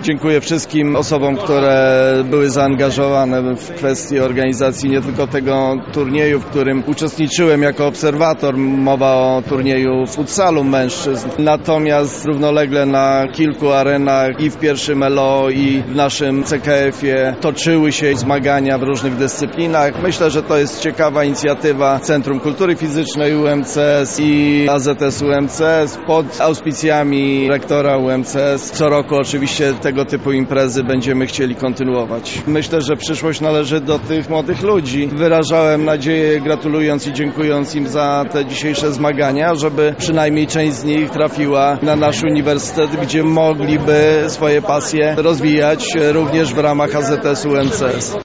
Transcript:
Dziękuję wszystkim osobom, które były zaangażowane w kwestii organizacji nie tylko tego turnieju, w którym uczestniczyłem jako obserwator. Mowa o turnieju futsalu mężczyzn. Natomiast równolegle na kilku arenach i w pierwszym LO i w naszym CKF-ie toczyły się zmagania w różnych dyscyplinach. Myślę, że to jest ciekawa inicjatywa Centrum Kultury Fizycznej UMCS i AZS UMCS pod auspicjami rektora UMCS. Co roku oczywiście tego typu imprezy będziemy chcieli kontynuować. Myślę, że przyszłość należy do tych młodych ludzi. Wyrażałem nadzieję, gratulując i dziękując im za te dzisiejsze zmagania, żeby przynajmniej część z nich trafiła na nasz uniwersytet, gdzie mogliby swoje pasje rozwijać również w ramach AZS UMCS.